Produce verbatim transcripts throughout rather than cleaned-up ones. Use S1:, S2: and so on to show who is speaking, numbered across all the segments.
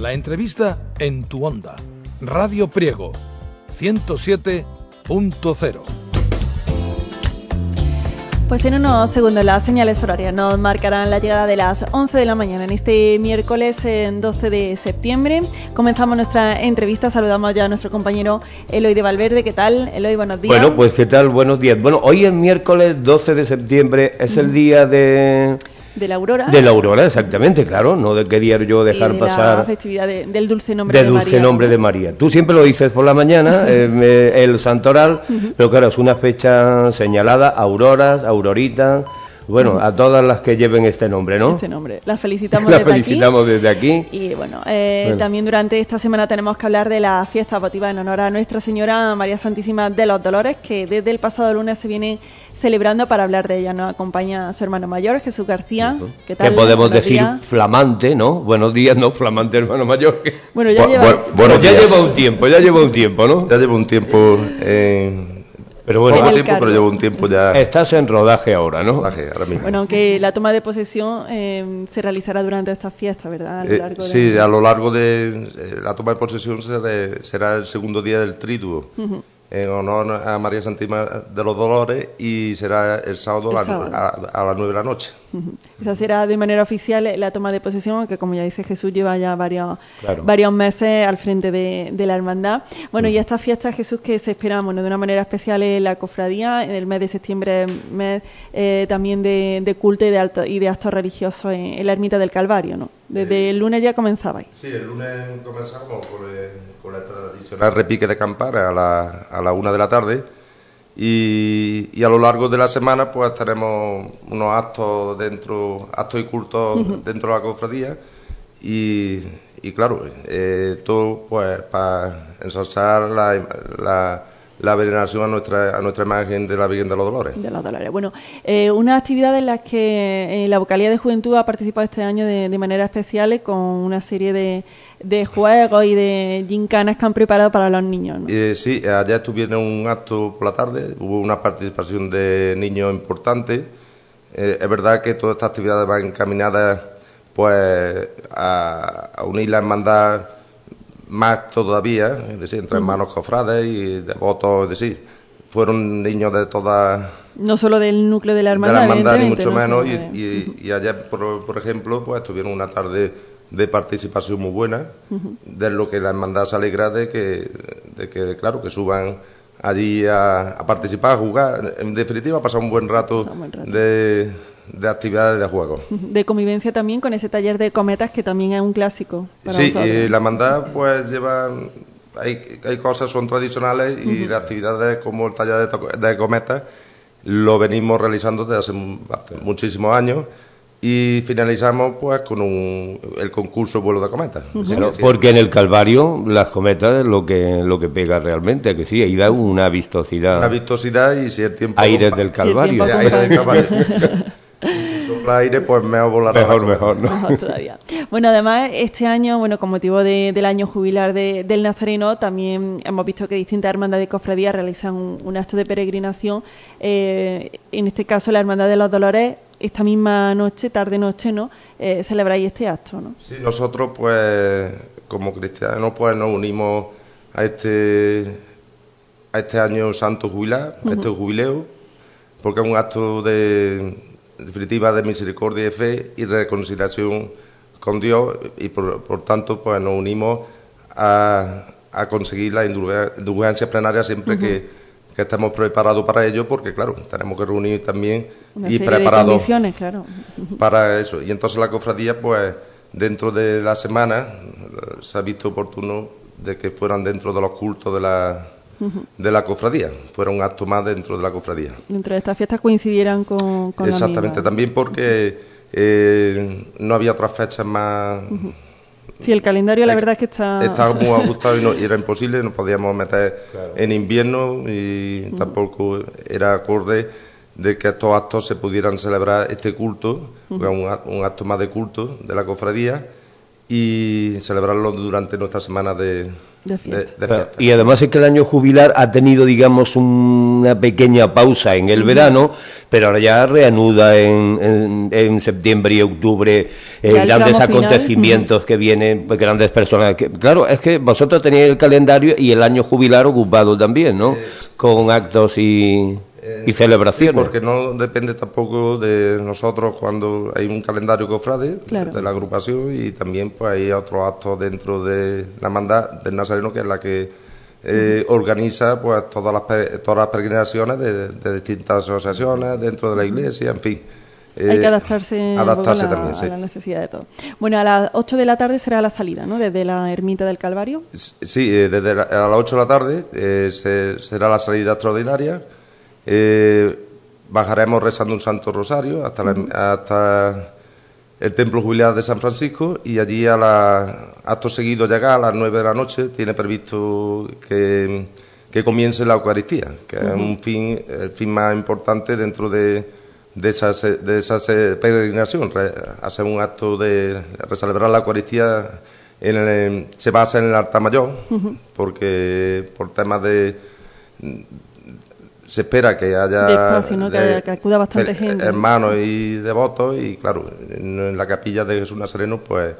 S1: La entrevista en tu onda. Radio Priego, ciento siete punto cero.
S2: Pues en unos segundos las señales horarias nos marcarán la llegada de las once de la mañana en este miércoles doce de septiembre. Comenzamos nuestra entrevista, saludamos ya a nuestro compañero Eloy de Valverde. ¿Qué tal, Eloy? Buenos días.
S3: Bueno, pues ¿qué tal? Buenos días. Bueno, hoy es miércoles doce de septiembre, es el día de...
S2: De la aurora.
S3: De la aurora, exactamente, claro. No de quería yo dejar
S2: de
S3: pasar...
S2: la festividad de, del dulce nombre de,
S3: de
S2: María.
S3: De dulce nombre, ¿no?, de María. Tú siempre lo dices por la mañana, eh, el santoral, uh-huh. Pero claro, es una fecha señalada, auroras, auroritas... Bueno, uh-huh. A todas las que lleven este nombre, ¿no?
S2: Este nombre. Las felicitamos
S3: las
S2: desde
S3: felicitamos
S2: aquí.
S3: desde aquí.
S2: Y bueno, eh, bueno, también durante esta semana tenemos que hablar de la fiesta votiva en honor a Nuestra Señora María Santísima de los Dolores, que desde el pasado lunes se viene celebrando. Para hablar de ella nos acompaña su hermano mayor, Jesús García. Uh-huh. ¿Qué tal?
S3: Que podemos decir
S2: días.
S3: Flamante, ¿no? Buenos días, no, flamante hermano mayor.
S2: Bueno, ya,
S3: Bu-
S2: lleva,
S3: bu- bueno, ya lleva un tiempo, ya lleva un tiempo, ¿no?
S4: Ya lleva un tiempo... Eh...
S3: Pero bueno,
S4: poco tiempo, pero llevo un tiempo ya.
S3: Estás en rodaje ahora, ¿no?
S4: Rodaje, ahora mismo.
S2: Bueno, aunque la toma de posesión eh, se realizará durante esta fiesta, ¿verdad? A lo largo
S4: eh, sí,
S2: de...
S4: a lo largo de eh, la toma de posesión será, será el segundo día del Triduo, uh-huh. En honor a María Santísima de los Dolores, y será el sábado, el la, sábado. A, a las nueve de la noche.
S2: Uh-huh. Esa será de manera oficial la toma de posesión, que como ya dice Jesús, lleva ya varios,
S3: claro.
S2: varios meses al frente de, de la hermandad. Bueno, uh-huh. Y esta fiesta, Jesús, que se espera, bueno, de una manera especial en la cofradía, en el mes de septiembre, mes eh, también de, de culto y de, alto, y de actos religiosos en, en la ermita del Calvario, ¿no? Desde eh, el lunes ya comenzabais.
S4: Sí, el lunes comenzamos con el, con el tradicional repique de campana a la, a la una de la tarde. Y, y a lo largo de la semana pues tenemos unos actos dentro, actos y cultos uh-huh. dentro de la cofradía y, y claro, eh, todo pues para ensalzar la, la, la veneración a nuestra a nuestra imagen de la Virgen de los Dolores.
S2: De los Dolores. Bueno, eh, una actividad en la que eh, la Vocalía de Juventud ha participado este año de, de manera especial con una serie de, de juegos y de gincanas que han preparado para los niños, ¿no?
S4: Eh, sí, ayer estuvieron un acto por la tarde, hubo una participación de niños importante. Eh, es verdad que todas estas actividades van encaminadas pues a, a unir la hermandad más todavía, es decir, entre hermanos cofrades y devotos, es decir, fueron niños de todas...
S2: No solo del núcleo de la hermandad,
S4: de la hermandad ni mucho
S2: no
S4: menos, y,
S2: de...
S4: y, y ayer, por, por ejemplo, pues tuvieron una tarde de participación muy buena, uh-huh. De lo que la hermandad se alegra de que, de que claro, que suban allí a, a participar, a jugar, en definitiva a pasar un buen rato, un buen rato. de... de actividades de juego.
S2: De convivencia también con ese taller de cometas que también es un clásico para
S4: sí,
S2: nosotros.
S4: Y la hermandad pues lleva, hay, hay cosas son tradicionales y uh-huh. Las actividades como el taller de, de cometas lo venimos realizando desde hace muchísimos años y finalizamos pues con un, el concurso vuelo de cometas.
S3: Uh-huh. No, porque en el Calvario las cometas es lo que lo que pega realmente, que sí, ahí da una vistosidad.
S4: Una vistosidad y si el tiempo...
S3: Aires del Calvario.
S2: Si
S4: aires del Calvario. Si sopla aire, pues mejor volará.
S3: Mejor, mejor, ¿no?
S2: Mejor todavía. Bueno, además, este año, bueno, con motivo de, del año jubilar de, del Nazareno, también hemos visto que distintas hermandades de cofradías realizan un, un acto de peregrinación. Eh, en este caso, la Hermandad de los Dolores, esta misma noche, tarde-noche, ¿no? Eh, celebráis este acto, ¿no?
S4: Sí, nosotros, pues, como cristianos, pues nos unimos a este, a este año santo jubilar, uh-huh. A este jubileo, porque es un acto de... definitiva de misericordia y fe y reconciliación con Dios y por, por tanto pues nos unimos a, a conseguir la indulgencia plenaria siempre uh-huh. que, que estemos preparados para ello, porque claro, tenemos que reunir también
S2: una
S4: y
S2: serie
S4: preparados
S2: de condiciones, claro.
S4: Para eso. Y entonces la cofradía pues dentro de la semana se ha visto oportuno de que fueran dentro de los cultos de la Uh-huh. de la cofradía, fuera un acto más dentro de la cofradía.
S2: Dentro de estas fiestas coincidieran con, con
S4: exactamente,
S2: la misma.
S4: También porque eh, no había otras fechas más...
S2: Uh-huh. Sí, el calendario la
S4: eh,
S2: verdad es que está...
S4: Estaba muy ajustado y, no, y era imposible, no podíamos meter claro. En invierno y uh-huh. Tampoco era acorde de que estos actos se pudieran celebrar este culto, uh-huh. un, un acto más de culto de la cofradía y celebrarlo durante nuestra semana de...
S2: de fiesta.
S4: de- de fiesta.
S3: Y además es que el año jubilar ha tenido, digamos, una pequeña pausa en el verano, pero ahora ya reanuda en, en, en septiembre y octubre eh,
S2: Ya el
S3: grandes
S2: tramo final.
S3: acontecimientos que vienen, pues, grandes personas. Que, claro, es que vosotros tenéis el calendario y el año jubilar ocupado también, ¿no? Con actos y, y celebraciones.
S4: Sí, porque no depende tampoco de nosotros cuando hay un calendario cofrade
S2: Claro.
S4: de la agrupación, y también pues hay otros actos dentro de la hermandad del Nazareno, que es la que eh, organiza pues todas las pe- todas las peregrinaciones de, de distintas asociaciones dentro de la iglesia, en fin.
S2: Hay
S4: Eh,
S2: que adaptarse,
S4: adaptarse
S2: un poco a la,
S4: también, sí.
S2: a la necesidad de todo. Bueno, a las ocho de la tarde será la salida, ¿no? Desde la ermita del Calvario.
S4: Sí, eh, desde la- a las ocho de la tarde eh, se- será la salida extraordinaria. Eh, bajaremos rezando un Santo Rosario hasta, la- hasta el Templo Jubilar de San Francisco, y allí a la, acto seguido, llegar a las nueve de la noche, tiene previsto que, que comience la Eucaristía, que es un fin, el fin más importante dentro de, de esa, se- de esa se- peregrinación. Re- hacer un acto de recelebrar la Eucaristía en el- se basa en el altar mayor, porque por temas de se espera que haya
S2: De espacio, ¿no? Que
S4: de-
S2: haya- que acuda bastante
S4: her-
S2: gente.
S4: hermanos y devotos, y claro, en, en la capilla de Jesús Nazareno pues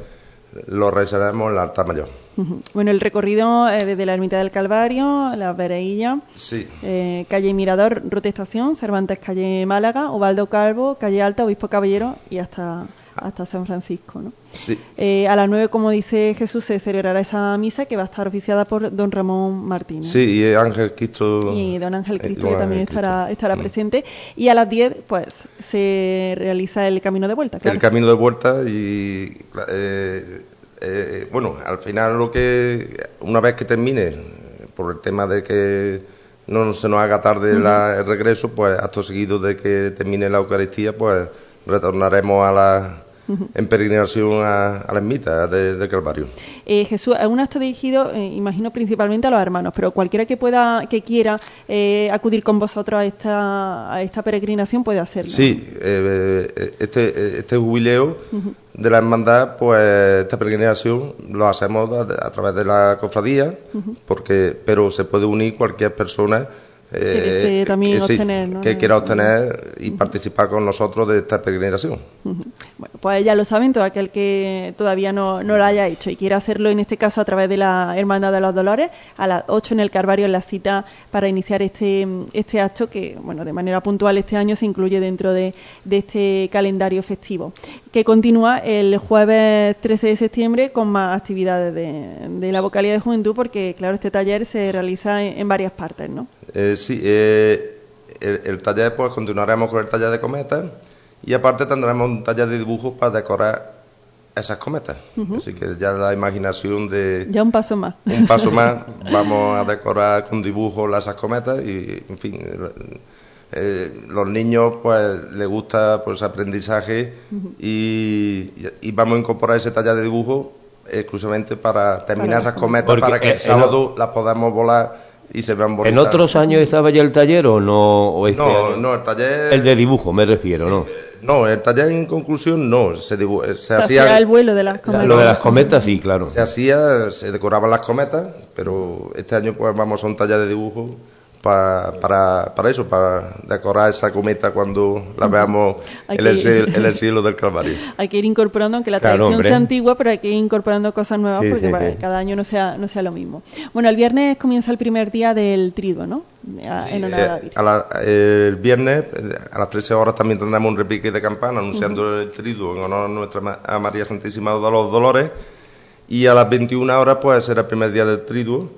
S4: lo rezaremos en el altar mayor.
S2: Ujú. Bueno, el recorrido eh, desde la ermita del Calvario, la Vereilla,
S4: Sí.
S2: eh, calle Mirador, Ruta Estación, Cervantes, calle Málaga, Ubaldo Calvo, calle Alta, Obispo Caballero y hasta, hasta San Francisco, ¿no?
S4: Sí.
S2: Eh, a las nueve, como dice Jesús, se celebrará esa misa que va a estar oficiada por don Ramón Martínez.
S4: Sí, y Ángel Cristo.
S2: Y don Ángel
S4: eh,
S2: Cristo,
S4: don
S2: que también
S4: Ángel
S2: estará,
S4: Cristo.
S2: estará
S4: Mm.
S2: presente. Y a las diez, pues, se realiza el camino de vuelta, claro.
S4: El camino de vuelta, y eh, eh, bueno, al final lo que una vez que termine, por el tema de que no se nos haga tarde la- el regreso, pues acto seguido de que termine la Eucaristía, pues retornaremos a la en peregrinación a, a la ermita de, de Calvario.
S2: Eh, Jesús, es un acto dirigido, eh, imagino, principalmente a los hermanos, pero cualquiera que pueda, que quiera eh, acudir con vosotros a esta, a esta peregrinación puede hacerlo.
S4: Sí, eh, este, este jubileo de la hermandad, pues esta peregrinación lo hacemos a, a través de la cofradía, porque pero se puede unir cualquier persona
S2: Que desee también
S4: sí,
S2: obtener, ¿no?
S4: que quiera obtener y participar con nosotros de esta peregrinación.
S2: Ujú. Bueno, pues ya lo saben, todo aquel que todavía no, no lo haya hecho y quiera hacerlo, en este caso a través de la Hermandad de los Dolores, a las ocho en el Calvario, en la cita para iniciar este, este acto que, bueno, de manera puntual este año se incluye dentro de, de este calendario festivo, que continúa el jueves trece de septiembre con más actividades de, de la vocalía de juventud, porque, claro, este taller se realiza en, en varias partes, ¿no?
S4: Eh, sí, eh, el, el taller, pues continuaremos con el taller de cometas, y aparte tendremos un taller de dibujo para decorar esas cometas. Así que ya la imaginación de
S2: Ya un paso más.
S4: un paso más, vamos a decorar con dibujos las esas cometas, y en fin, eh, los niños pues les gusta pues aprendizaje, y, y vamos a incorporar ese taller de dibujo exclusivamente para terminar
S2: Para
S4: esas
S2: las
S4: cometas,
S3: Porque
S4: para que
S3: en-
S4: el sábado las podamos volar y se vean bonitas.
S3: ¿En otros años estaba ya el taller o no? O este
S4: No,
S3: año?
S4: no, el taller...
S3: El de dibujo me refiero, ¿no?
S4: No, el taller en conclusión no, se, dibu- se,
S2: Se
S4: hacía...
S2: hacía el vuelo de las cometas.
S3: Lo de las cometas sí, claro.
S4: Se hacía, se decoraban las cometas, pero este año pues vamos a un taller de dibujo pa- para, para eso, para decorar esa cometa cuando la veamos
S2: Hay
S4: en
S2: que
S4: el,
S2: ir.
S4: cielo, en el cielo del Calvario.
S2: Hay que ir incorporando, aunque la
S3: Claro,
S2: tradición
S3: hombre.
S2: sea antigua, pero hay que ir incorporando cosas nuevas
S3: Sí,
S2: porque
S3: sí,
S2: para
S3: sí.
S2: que cada año no sea, no sea lo mismo. Bueno, el viernes comienza el primer día del triduo, ¿no? A- en honor a la
S4: Eh,
S2: Virgen.
S4: a la- el viernes eh, a las trece horas también tendremos un repique de campana anunciando el triduo en honor a nuestra ma- a María Santísima de los Dolores, y a las veintiuna horas pues será el primer día del triduo,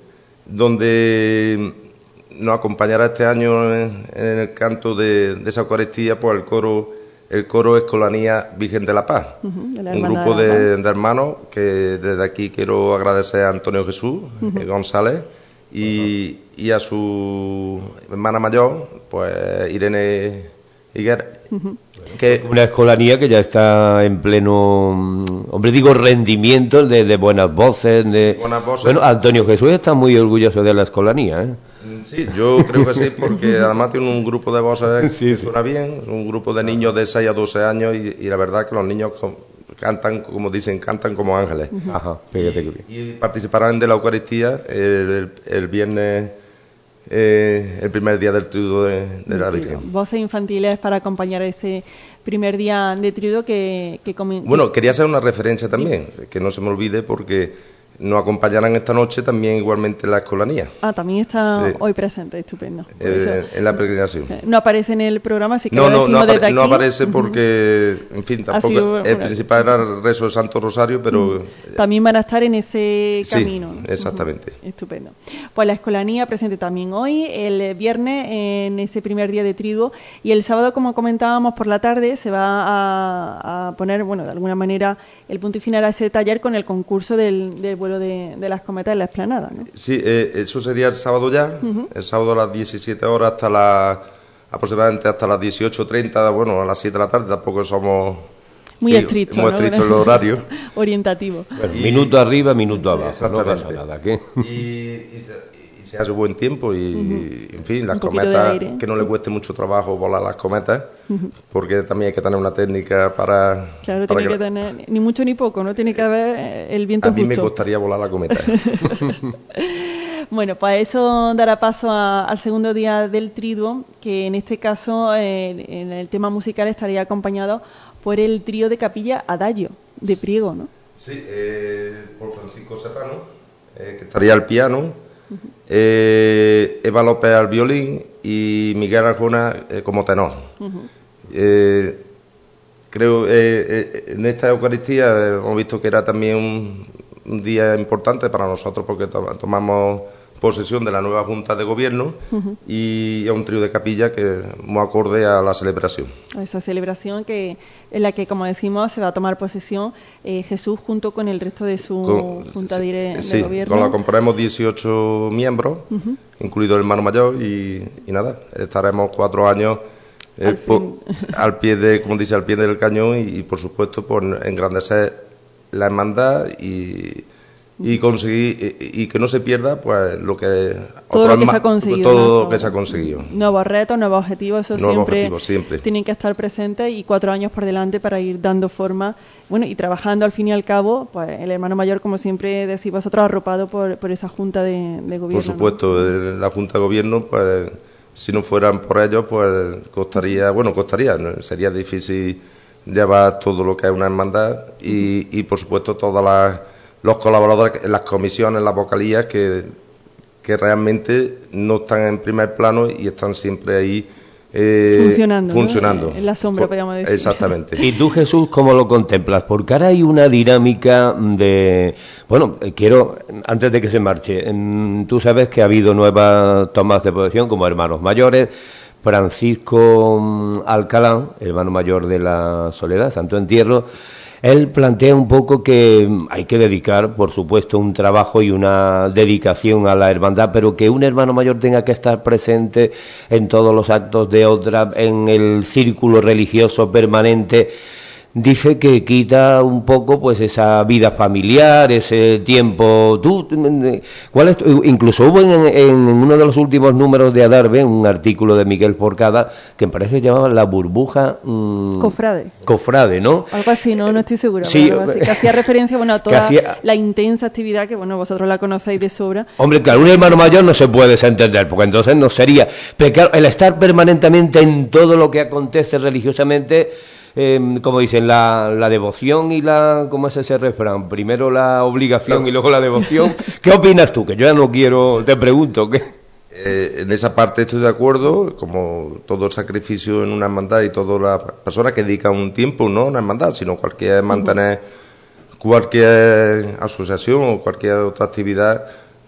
S4: donde nos acompañará este año en, en el canto de, de esa Eucaristía pues el coro el coro Escolanía Virgen de la Paz,
S2: Ujú, de la
S4: un
S2: Hermandad
S4: grupo
S2: de la
S4: de, de hermanos que desde aquí quiero agradecer a Antonio Jesús eh, González y, y a su hermana mayor, pues Irene Higuera, que
S3: Una escolanía que ya está en pleno, mm, hombre, digo, rendimiento de, de buenas voces. De...
S4: buenas voces.
S3: Bueno, Antonio Jesús está muy orgulloso de la escolanía, ¿eh?
S4: sí, yo creo que sí, porque además tiene un grupo de voces
S3: Sí,
S4: que
S3: sí.
S4: suena bien, es un grupo de niños de seis a doce años, y, y la verdad que los niños con- cantan, como dicen, cantan como ángeles.
S3: Uh-huh. Ajá, fíjate que bien.
S4: Y participarán de la Eucaristía el, el, el viernes, eh, el primer día del triduo de, de la Virgen.
S2: Voces infantiles para acompañar ese primer día de triduo que... que comen...
S4: Bueno, quería hacer una referencia también, sí. que no se me olvide, porque nos acompañarán esta noche también igualmente la escolanía.
S2: Ah, también está
S4: sí.
S2: hoy presente, estupendo.
S4: Eh, en la peregrinación.
S2: No aparece en el programa, así que
S4: no,
S2: lo
S4: no, no,
S2: desde
S4: apare
S2: aquí.
S4: no aparece porque, en fin, tampoco
S2: sido,
S4: el
S2: bueno,
S4: principal era el rezo del Santo Rosario, pero...
S2: También van a estar en ese camino.
S4: Sí, exactamente.
S2: Uh-huh. Estupendo. Pues la escolanía presente también hoy, el viernes en ese primer día de triduo, y el sábado, como comentábamos, por la tarde se va a, a poner, bueno, de alguna manera, el punto y final a ese taller con el concurso del, del vuelo de, de las cometas en la explanada, ¿no?
S4: Sí, eh, eso sería el sábado ya, uh-huh. el sábado a las diecisiete horas hasta las, aproximadamente hasta las dieciocho treinta, bueno, a las siete de la tarde, tampoco somos...
S2: Muy estrictos,
S4: muy
S2: ¿no?
S4: estrictos los horarios.
S2: Orientativo.
S3: Bueno, y, minuto arriba, minuto abajo, no pasa nada. ¿Qué?
S4: Y, y, se, y se hace buen tiempo y, uh-huh. en fin, las
S2: Un
S4: cometas, que no le cueste mucho trabajo volar las cometas, uh-huh. porque también hay que tener una técnica para...
S2: Claro,
S4: para
S2: tiene que, que tener ni mucho ni poco, no tiene que haber el viento
S4: A mí
S2: justo.
S4: me costaría volar la cometa.
S2: Bueno, pues eso dará paso a, al segundo día del triduo, que en este caso, eh, en el tema musical, estaría acompañado por el trío de capilla Adagio, de Priego, ¿no?
S4: Sí, eh, por Francisco Serrano, eh, que estaría al piano, uh-huh. eh, Eva López al violín y Miguel Arjona eh, como tenor. Uh-huh. eh, creo, eh, eh, en esta Eucaristía hemos visto que era también un, un día importante para nosotros porque to- tomamos posesión de la nueva Junta de Gobierno uh-huh. y a un trío de capilla que muy acorde a la celebración.
S2: A esa celebración que en la que, como decimos, se va a tomar posesión eh, Jesús junto con el resto de su con, Junta
S4: sí,
S2: de,
S4: sí,
S2: de Gobierno.
S4: Con la compraremos dieciocho miembros, uh-huh. incluido el hermano mayor, y, y nada, estaremos cuatro años eh,
S2: al,
S4: po, al pie de, como dice, al pie del cañón y, y por supuesto, por engrandecer la hermandad y y conseguir y, y que no se pierda pues lo que
S2: todo lo que se ha conseguido
S4: todo lo que se ha conseguido
S2: nuevos retos, nuevos objetivos, eso
S4: nuevos
S2: siempre,
S4: objetivos, siempre
S2: tienen que estar presentes y cuatro años por delante para ir dando forma, bueno, y trabajando al fin y al cabo, pues el hermano mayor, como siempre decís vosotros, arropado por, por esa junta de, de gobierno.
S4: Por supuesto, ¿no? La junta de gobierno, pues si no fueran por ellos, pues costaría, bueno, costaría, ¿no? Sería difícil llevar todo lo que es una hermandad y, y por supuesto todas las los colaboradores en las comisiones, en las vocalías, que, que realmente no están en primer plano y están siempre ahí eh,
S2: funcionando,
S4: funcionando.
S2: ¿no? En la sombra, podríamos decir.
S4: Exactamente.
S3: ¿Y tú, Jesús, cómo lo contemplas? Porque ahora hay una dinámica de... Bueno, quiero, antes de que se marche, tú sabes que ha habido nuevas tomas de posesión como hermanos mayores. Francisco Alcalá, hermano mayor de la Soledad, Santo Entierro, él plantea un poco que hay que dedicar, por supuesto, un trabajo y una dedicación a la hermandad, pero que un hermano mayor tenga que estar presente en todos los actos de otra, en el círculo religioso permanente. Dice que quita un poco pues esa vida familiar, ese tiempo. ¿Tú, cuál es, incluso hubo en, en uno de los últimos números de Adarve un artículo de Miguel Forcada que me parece que llamaba La burbuja mmm,
S2: Cofrade.
S3: Cofrade, ¿no?
S2: Algo así, no, no estoy segura.
S3: Sí,
S2: pero algo así, que hacía referencia, bueno, a toda
S3: hacía,
S2: la intensa actividad que, bueno, vosotros la conocéis de sobra.
S3: Hombre, claro, un hermano mayor no se puede desentender, porque entonces no sería. Pero claro, el estar permanentemente en todo lo que acontece religiosamente. Eh, como dicen, la, la devoción y la... ¿Cómo es ese refrán? Primero la obligación y luego la devoción. ¿Qué opinas tú? Que yo ya no quiero... Te pregunto, ¿qué?
S4: Eh, en esa parte estoy de acuerdo, como todo sacrificio en una hermandad y todas las personas que dedican un tiempo, no una hermandad, sino cualquier mantener cualquier asociación o cualquier otra actividad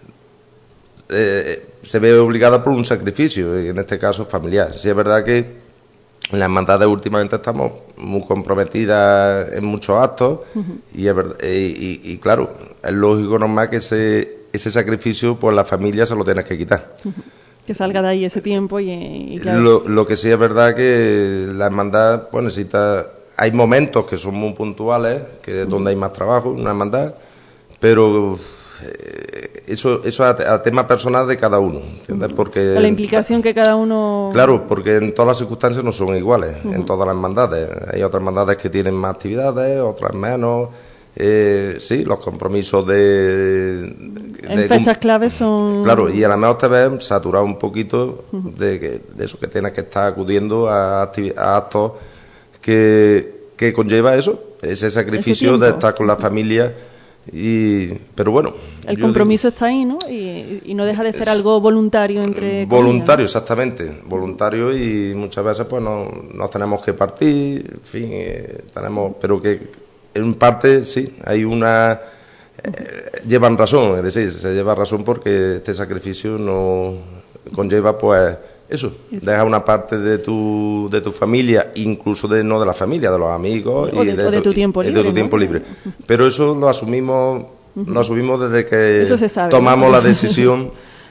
S4: eh, se ve obligada por un sacrificio, y en este caso familiar. Sí es verdad que en las hermandades últimamente estamos muy comprometidas en muchos actos uh-huh. y, es verdad, y, y, y claro, es lógico nomás que ese, ese sacrificio pues la familia se lo tienes que quitar.
S2: Uh-huh. Que salga de ahí ese tiempo y, y claro.
S4: Lo, lo que sí es verdad que la hermandad pues necesita... Hay momentos que son muy puntuales, que es donde hay más trabajo, una hermandad, pero... Eh, eso eso a, a tema personal de cada uno, ¿entiendes? Porque
S2: a la implicación que cada uno...
S4: Claro, porque en todas las circunstancias no son iguales,
S2: uh-huh.
S4: en todas las hermandades. Hay otras hermandades que tienen más actividades, otras menos. Eh, sí, los compromisos de...
S2: En
S4: de
S2: fechas claves son...
S4: Claro, y a lo mejor te ves saturado un poquito uh-huh. de, que, de eso, que tienes que estar acudiendo a, activi- a actos que, que conlleva eso, ese sacrificio de estar con la familia. Y, pero bueno,
S2: el compromiso digo, está ahí, ¿no? Y, y no deja de ser algo voluntario entre
S4: voluntario, comillas, ¿no? Exactamente, voluntario, y muchas veces pues no, nos tenemos que partir, en fin, eh, tenemos, pero que en parte sí, hay una eh, llevan razón, es decir, se lleva razón porque este sacrificio no conlleva pues eso, eso. Deja una parte de tu de tu familia, incluso de no de la familia, de los amigos
S2: o
S4: y
S2: de,
S4: de,
S2: o de tu tiempo libre,
S4: de tu
S2: ¿no?
S4: tiempo libre. Pero eso lo asumimos, uh-huh. lo asumimos desde que
S2: sabe,
S4: tomamos
S2: ¿no?
S4: la decisión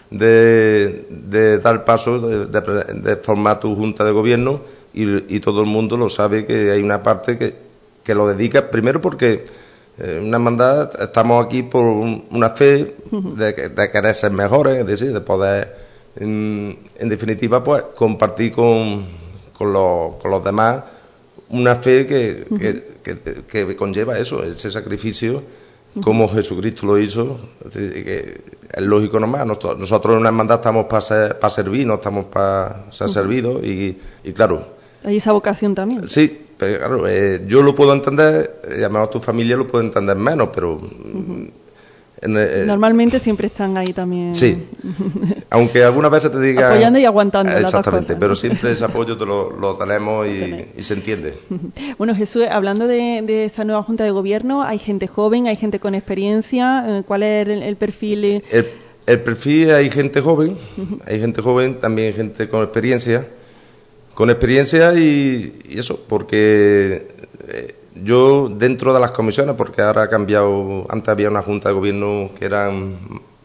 S4: de, de dar paso, de, de, de formar tu junta de gobierno, y, y todo el mundo lo sabe que hay una parte que, que lo dedica, primero porque eh, una hermandad, estamos aquí por un, una fe uh-huh. de, de querer ser mejores, es decir, de poder... En, en definitiva, pues compartir con, con, los, con los demás una fe que, uh-huh. que, que, que conlleva eso, ese sacrificio, uh-huh. como Jesucristo lo hizo. Es decir, que es lógico nomás, nosotros, nosotros en una hermandad estamos para ser, para servir, no estamos para ser uh-huh. servidos, y, y claro...
S2: Hay esa vocación también.
S4: Sí, pero claro, eh, yo lo puedo entender, y además tu familia lo puede entender menos, pero... Uh-huh.
S2: En, eh, Normalmente siempre están ahí también.
S4: Sí, aunque algunas veces te digan...
S2: Apoyando y aguantando.
S4: Exactamente,
S2: las dos cosas,
S4: pero
S2: ¿no?
S4: siempre ese apoyo te lo, lo tenemos y, y se entiende.
S2: Bueno, Jesús, hablando de, de esa nueva Junta de Gobierno, hay gente joven, hay gente con experiencia. ¿Cuál es el, el perfil?
S4: El, el perfil, hay gente joven, uh-huh. hay gente joven, también hay gente con experiencia. Con experiencia y, y eso, porque... Eh, yo, dentro de las comisiones, porque ahora ha cambiado, antes había una junta de gobierno que eran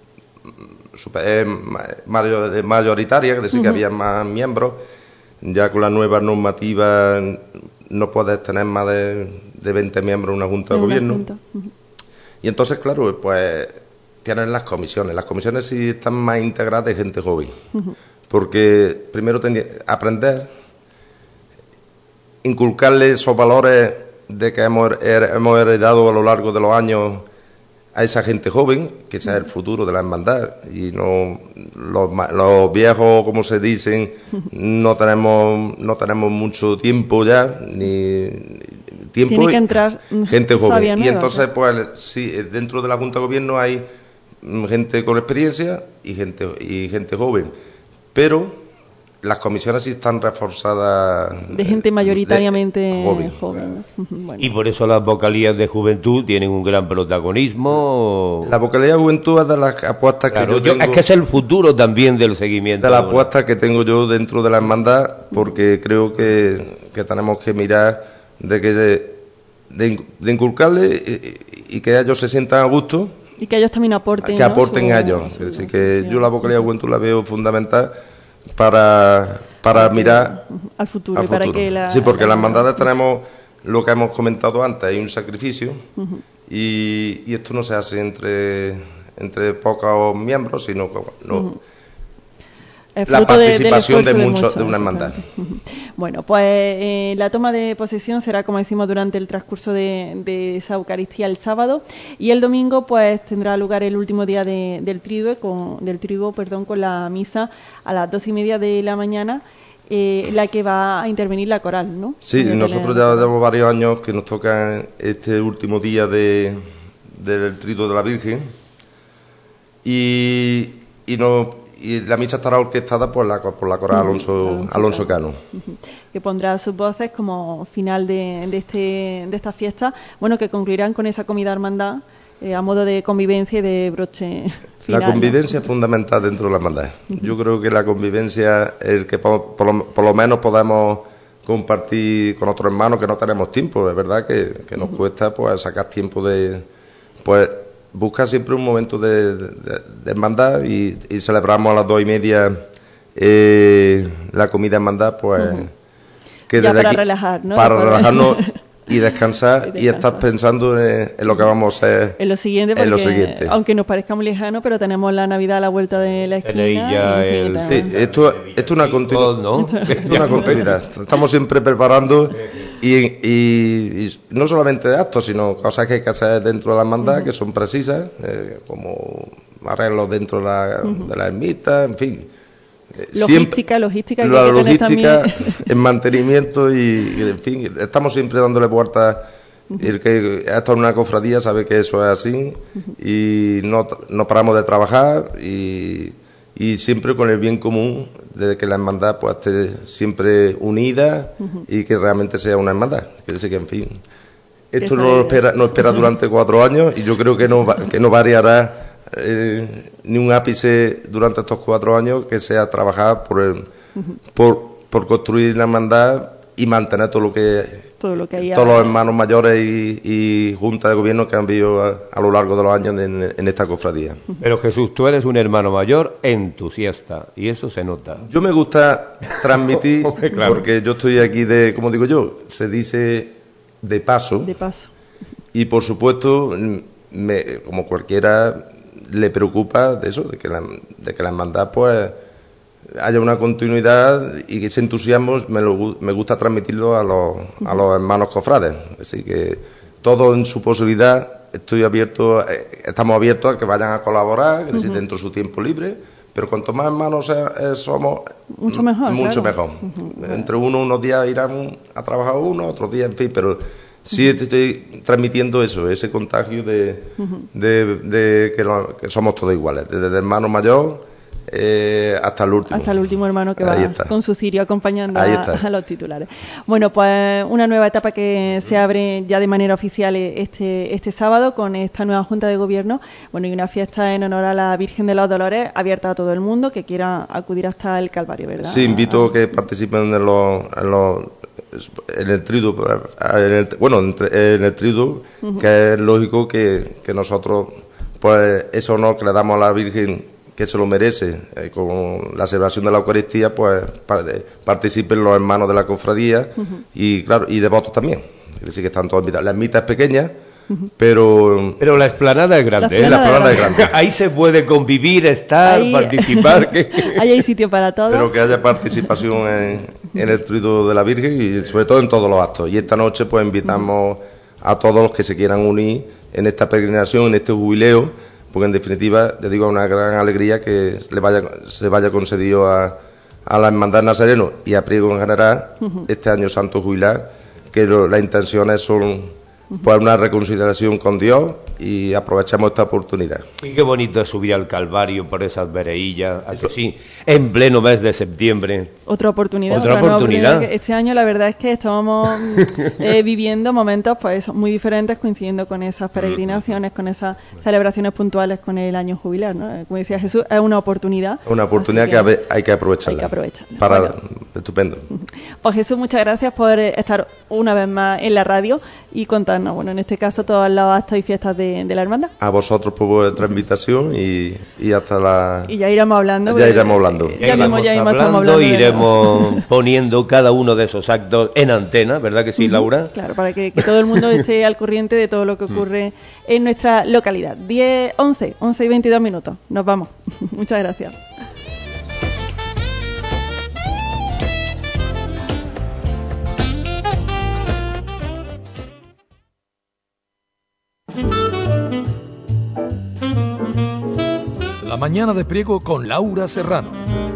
S4: super, eh, mayor, mayoritaria, es decir, uh-huh. que había más miembros. Ya con la nueva normativa no puedes tener más de, de veinte miembros en una junta de, de gobierno. Junta. Uh-huh. Y entonces, claro, pues tienen las comisiones. Las comisiones sí están más integradas de gente joven. Uh-huh. Porque primero ten, aprender, inculcarle esos valores de que hemos, hemos heredado a lo largo de los años a esa gente joven, que ese es el futuro de la hermandad, y no los, los viejos, como se dicen, no tenemos no tenemos mucho tiempo ya, ni tiempo.
S2: Tiene que entrar
S4: gente joven.
S2: Nueva,
S4: y entonces, pues sí, dentro de la Junta de Gobierno hay gente con experiencia y gente y gente joven, pero las comisiones sí están reforzadas
S2: de gente mayoritariamente
S4: de joven.
S2: joven. Bueno.
S3: Y por eso las vocalías de juventud tienen un gran protagonismo.
S4: La vocalía de juventud es de las apuestas claro, que yo tengo.
S3: Es que es el futuro también del seguimiento.
S4: De las apuestas que tengo yo dentro de la hermandad, porque creo que, que tenemos que mirar de que de, de, de inculcarle y, y que ellos se sientan a gusto.
S2: Y que ellos también aporten.
S4: Que aporten
S2: ¿no?
S4: a ellos. Su, es decir, que sí. Yo la vocalía de juventud la veo fundamental para para mirar
S2: al futuro,
S4: al
S2: y para
S4: futuro.
S2: Que la,
S4: sí, porque
S2: la...
S4: las hermandades tenemos lo que hemos comentado antes, hay un sacrificio uh-huh. y, y esto no se hace entre entre pocos miembros, sino que no,
S2: uh-huh.
S4: la participación de, de muchos de, de una hermandad.
S2: Uh-huh. Bueno, pues eh, la toma de posesión será, como decimos, durante el transcurso de, de esa Eucaristía el sábado, y el domingo pues tendrá lugar el último día de, del triduo con del triduo, perdón, con la misa a las dos y media de la mañana, eh, la que va a intervenir la coral, ¿no?
S4: Sí, nosotros ya llevamos varios años que nos toca este último día de del triduo de la Virgen, y y no y la misa estará orquestada por la por la coral Alonso Alonso, Alonso Cano,
S2: uh-huh. que pondrá sus voces como final de, de este de esta fiesta, bueno, que concluirán con esa comida hermandad eh, a modo de convivencia y de broche final.
S4: La convivencia, ¿no?, es fundamental dentro de la hermandad. Uh-huh. Yo creo que la convivencia es el que por, por, lo, por lo menos podamos compartir con otros hermanos que no tenemos tiempo. Es verdad que, que nos uh-huh. cuesta pues sacar tiempo de pues busca siempre un momento de, de, de hermandad, y, y celebramos a las dos y media eh, la comida hermandad, pues
S2: uh-huh.
S4: que
S2: ya
S4: desde
S2: para
S4: aquí,
S2: relajar, ¿no?
S4: para relajarnos y descansar y, y estar pensando en, en lo que vamos a hacer
S2: en lo siguiente, porque,
S4: en lo siguiente.
S2: Aunque nos parezca muy lejano, pero tenemos la Navidad a la vuelta de la esquina.
S3: Ya
S2: en fin,
S3: el...
S4: Sí, esto, esto es una continuidad,
S3: ¿no?
S4: Esto es una continuidad. Estamos siempre preparando y, y, y no solamente actos, sino cosas que hay que hacer dentro de la hermandad, uh-huh. que son precisas, eh, como arreglos dentro de la, uh-huh. de la ermita, en fin.
S2: Logística,
S4: siempre,
S2: logística.
S4: La logística, el mantenimiento y, y, en fin, estamos siempre dándole vueltas. Uh-huh. El que ha estado en una cofradía sabe que eso es así, uh-huh. y no, no paramos de trabajar y, y siempre con el bien común de que la hermandad pues esté siempre unida, uh-huh. y que realmente sea una hermandad. Quiere decir que, en fin, esto no lo espera, no espera durante cuatro años y yo creo que no, que no variará Eh, ni un ápice durante estos cuatro años, que sea trabajar por, el, uh-huh. por, por construir la hermandad y mantener todo lo que,
S2: todo lo que hay
S4: todos a... los hermanos mayores y, y juntas de gobierno que han vivido a, a lo largo de los años en, en esta cofradía.
S3: Pero Jesús, tú eres un hermano mayor entusiasta y eso se nota.
S4: Yo me gusta transmitir Hombre, claro. porque yo estoy aquí de, como digo yo, se dice de paso,
S2: de paso.
S4: Y por supuesto, me, como cualquiera, le preocupa de eso, de que la, de que la hermandad pues haya una continuidad y que ese entusiasmo me, lo, me gusta transmitirlo a los, a los hermanos cofrades. Así que todo en su posibilidad, estoy abierto, eh, estamos abiertos a que vayan a colaborar, que uh-huh. dentro de su tiempo libre, pero cuanto más hermanos eh, somos,
S2: mucho mejor.
S4: Mucho
S2: claro.
S4: mejor. Uh-huh. Entre uno, unos días irán a trabajar uno, otros días, en fin, pero sí te estoy transmitiendo eso, ese contagio de, uh-huh. de, de que, lo, que somos todos iguales, desde el hermano mayor eh, hasta el último.
S2: Hasta el último hermano que Ahí va está. Con su cirio acompañando a, a los titulares. Bueno, pues una nueva etapa que se abre ya de manera oficial este, este sábado con esta nueva Junta de Gobierno. Bueno, y una fiesta en honor a la Virgen de los Dolores abierta a todo el mundo que quiera acudir hasta el Calvario, ¿verdad?
S4: Sí, invito a que participen en los... En los en el triduo, en el, bueno, en el triduo, uh-huh. que es lógico que, que nosotros, pues ese honor que le damos a la Virgen, que se lo merece, eh, con la celebración de la Eucaristía, pues para, eh, participen los hermanos de la cofradía, uh-huh. y claro, y devotos también, es decir, que están todos invitados. La ermita es pequeña, uh-huh. pero...
S3: Pero la explanada es grande,
S2: la explanada,
S3: ¿eh?
S2: La explanada
S3: es grande. Ahí se puede convivir, estar, ahí, participar. Que...
S2: Ahí hay sitio para todo.
S4: Pero que haya participación en, en el triduo de la Virgen y sobre todo en todos los actos. Y esta noche pues invitamos uh-huh. a todos los que se quieran unir en esta peregrinación, en este jubileo, porque en definitiva, te digo, es una gran alegría que le vaya, se vaya concedido a, a la Hermandad Nazareno y a Priego en general, uh-huh. este año santo jubilar, que lo, las intenciones son pues una reconciliación con Dios y aprovechamos esta oportunidad.
S3: Y qué bonito es subir al Calvario por esas vereillas, así sí, en pleno mes de septiembre.
S2: Otra oportunidad.
S3: Otra, otra oportunidad.
S2: oportunidad. Este año la verdad es que estábamos eh, viviendo momentos pues muy diferentes, coincidiendo con esas peregrinaciones, con esas celebraciones puntuales con el año jubilar, ¿no? Como decía Jesús, es una oportunidad.
S4: Una oportunidad que, que hay que aprovecharla.
S2: Hay que aprovecharla.
S4: Para,
S2: bueno.
S4: Estupendo.
S2: Pues Jesús, muchas gracias por estar una vez más en la radio y contarnos, bueno, en este caso todos los actos y fiestas de, de la hermandad.
S4: A vosotros por vuestra invitación y, y hasta la...
S2: Y ya iremos hablando.
S4: Ya iremos hablando.
S2: Ya, ya mismo, ya mismo estamos hablando.
S3: Iremos poniendo cada uno de esos actos en antena, ¿verdad que sí, uh-huh. Laura?
S2: Claro, para que, que todo el mundo esté al corriente de todo lo que ocurre uh-huh. en nuestra localidad. diez, once, once y veintidós minutos. Nos vamos. Muchas gracias.
S1: La mañana de Priego con Laura Serrano.